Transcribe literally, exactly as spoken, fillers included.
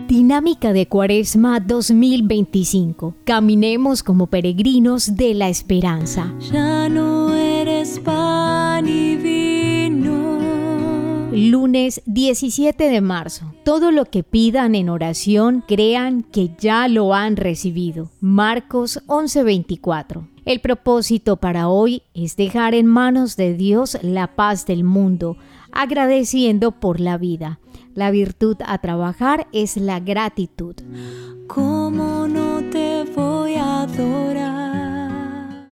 Dinámica de Cuaresma dos mil veinticinco. Caminemos como peregrinos de la esperanza. Ya no eres pan y vino. Lunes diecisiete de marzo. Todo lo que pidan en oración, crean que ya lo han recibido. Marcos once veinticuatro. El propósito para hoy es dejar en manos de Dios la paz del mundo, agradeciendo por la vida. La virtud a trabajar es la gratitud. ¿Cómo no